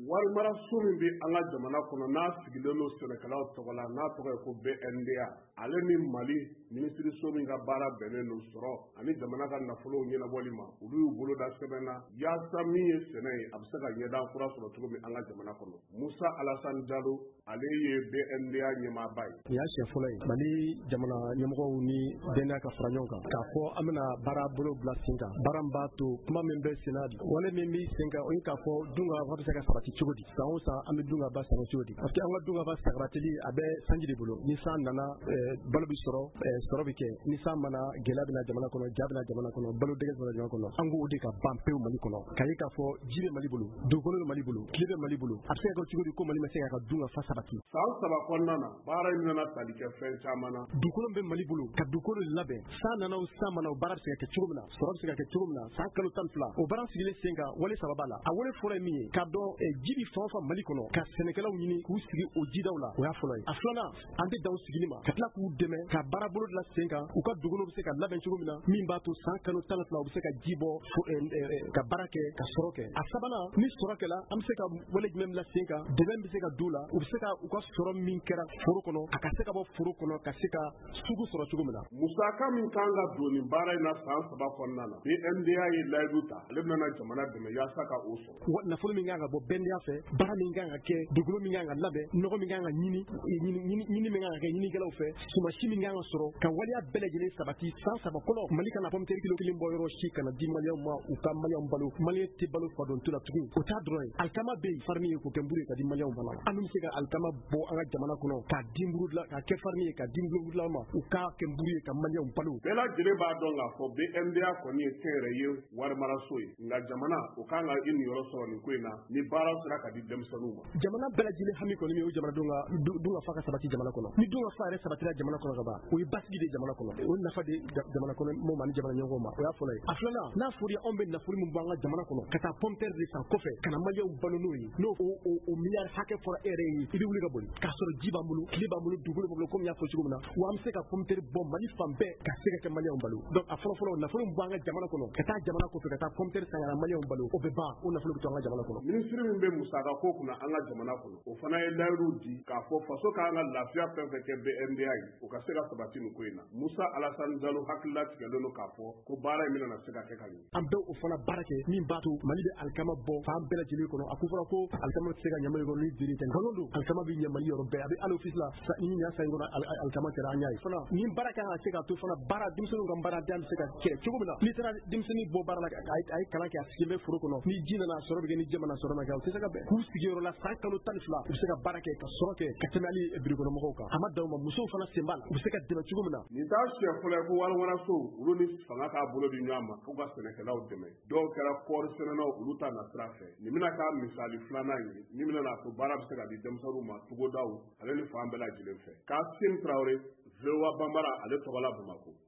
wari maraso min bɛ an ka jamana kɔnɔ n'a sigilen don sɛnɛkɛlaw tɔgɔ la n'a tɔgɔ ye ko BNDA ale ni Mali minisiriso min ka baara bɛnnen don sɔrɔ ani jamana ka nafolow ɲɛnabɔli ma olu y'u bolo da sɛbɛn na yaasa min ye sɛnɛ ye a bɛ se ka ɲɛdan kura sɔrɔ cogo min an ka jamana kɔnɔ. Musa Alassane Jalo ale ye BNDA ɲɛmaaba ye. Nin y'a siɲɛ fɔlɔ ye Mali jamana ɲɛmɔgɔw ni BNDA ka fara ɲɔgɔn kan k'a fɔ an bɛna baara bolo bila sen kan baara min b'a to kuma min bɛ sen na wale min bɛ sen kan o ye k'a fɔ dunkafa bɛ se ka sabati cogo di san o san an bɛ dunkaba sɔrɔ cogo di parce que an ka dunkaba sagaratili a bɛ sanji de bolo ni san nana balo bɛ sɔrɔ sɔrɔ bɛ kɛ ni san mana gɛlɛya bɛna jamana kɔnɔ ja bɛna jamana kɔnɔ balo dɛgɛ bɛna jamana kɔnɔ an k'o de ka ban pewu Mali kɔnɔ k'a ye k'a fɔ ji bɛ Mali bolo dugukolo bɛ Mali bolo tile bɛ Mali bolo a bɛ se ka kɛ cogo di ko Mali ma se ka dunkafa sabati. San 3 kɔnɔna na baara in nana tali kɛ fɛn caman na. Dugukolo bɛ Mali bolo ka dugukolo labɛn san nana o san mana o baara bɛ se ka kɛ cogo min na sɔrɔ bɛ se ka kɛ cogo min na san kalo 12 o baara sigilen sen kan wale saba b'a la a wale fɔlɔ ye min ye k'a dɔn ji bi fan o fan Mali kɔnɔ ka sɛnɛkɛlaw ɲini k'u sigi o jidaw la o y'a fɔlɔ ye a filanan an tɛ dan sigili ma ka tila k'u dɛmɛ ka baara bolo dilan sen kan u ka dugukolo bɛ se ka labɛn cogo min na min b'a to san kalo 12 u bɛ se ka ji bɔ ka baara kɛ ka sɔrɔ kɛ a sabanan ni sɔrɔ kɛla an bɛ se ka wale jumɛn bila sen kan dɛmɛ bɛ se ka du la u bɛ se ka u ka sɔrɔ min kɛra foro kɔnɔ a ka se ka bɔ foro kɔnɔ ka se ka sugu sɔrɔ cogo min na. Musaka min kan ka don nin baara in na san 3 kɔnɔna na BNDA ye layidu ta ale bɛna jamana dɛmɛ yaasa ka o sɔrɔ. Nafolo min kan ka bɔ BNDA fɛ baara min kan ka kɛ dugukolo min kan ka labɛn nɔgɔ min kan ka ɲini min kan ka kɛ ɲinikɛlaw fɛ sumasi min kan ka sɔrɔ ka waleya bɛɛ lajɛlen sabati san 3 kɔnɔ Mali kana pomme de terre kilo 1 bɔ yɔrɔ si kana di maliyɛnw ma u ka maliyɛnw balo maliyɛn tɛ balo fadonto la tugun o t'a dɔrɔn ye alikama bɛ yen farine ye k'o kɛ mburu ye ka di maliyɛnw ma an bɛ se ka alikama bɔ an ka jamana kɔnɔ k'a di mburu dilan k'a kɛ farine ye ka di mburu dilan ma u k'a kɛ mburu ye ka maliyɛnw balo. Bɛɛ lajɛlen b'a dɔn k'a fɔ BNDA kɔni ye kɛnyɛrɛye warimaraso ye nka jamana o kan ka i niyɔrɔ sɔrɔ nin ko in na ni baara sera ka di denmisɛnninw ma. Jamana bɛɛ lajɛlen hami kɔni min o jamanadenw ka dunkafa ka sabati jamana kɔnɔ ni dunkafa yɛrɛ sabatira jamana kɔnɔ ka ban o ye basigi de jamana kɔnɔ o nafa de jamana kɔnɔ mɔgɔw ma ni jamana ɲɛmɔgɔw ma o y'a fɔlɔ ye a filanan n'a fɔra anw bɛ nafolo min bɔ an ka jamana kɔnɔ ka taa pomme de terre de san kɔfɛ ka na maliyɛnw balo n'o ye n'o o miliyari hakɛ fɔra e yɛrɛ ye i bɛ wuli ka boli k'a sɔrɔ ji b'an bolo tile b'an bolo dugukolo b'an bolo komi n y'a fɔ cogo min na wa an bɛ se ka pomme de terre bɔ Mali fan bɛɛ ka se ka kɛ maliyɛnw balo donc a fɔlɔ fɔlɔ nafolo min bɔ an ka jamana kɔnɔ ka taa jamana kɔfɛ ka taa pomme de terre san ka na maliyɛnw balo o bɛ ban o nafolo bɛ to an ka jamana kɔnɔ. Minisiri min bɛ musaka ko kunna an ka jamana kɔnɔ o fana ye layidu di k'a fɔ faso k'an ka lafiya fɛn fɛn kɛ BNDA ye o ka se ka sabati nin ko in na. Musa Alassane Jalo hakilila tigɛlen don k'a fɔ ko baara in bɛna se ka kɛ ka ɲɛ. An bɛ o fana baara kɛ min b'a to Mali bɛ alikama bɔ fan bɛɛ lajɛlen kɔnɔ a ko fɔra ko alikama tɛ se ka ɲɛ Mali kɔnɔ ni jiri tɛ nkalon don alikama bɛ ɲɛ Mali yɔrɔ bɛɛ a bɛ hali office la ni nin y'a san in kɔnɔ alikama kɛra an y'a ye fana nin baara kan ka se ka to fana baara denmisɛnninw ka baara bɛ se ka kɛ cogo min na n'i taara denmisɛnnin bɔ baara la a ye kalan kɛ a sigilen bɛ foro kɔnɔ ni ji nana sɔrɔ bɛ kɛ ni jɛma na sɔrɔ ma kɛ o tɛ se ka bɛn k'u sigiyɔrɔ la san kalo 12 u bɛ se ka baara kɛ ka sɔrɔ kɛ ka tɛmɛ hali birikɔnɔmɔgɔw kan a ma dan o ma musow fana sen b'a la u bɛ se ka dɛmɛ cogo min na. Nin t'a siɲɛ fɔlɔ ye ko warimaraso olu ni fanga k'a bolo di ɲɔgɔn ma k'u ka sɛnɛkɛlaw dɛmɛ dɔw kɛra kɔɔri sɛnɛnaw olu ta na sira fɛ nin bɛna k'a misali filanan ye min bɛna n'a to baara bɛ se ka di denmisɛnninw ma togodaw ale ni fan bɛɛ lajɛlen fɛ. Kasim Traoré VOA Bambara ale tɔgɔ la Bamakɔ.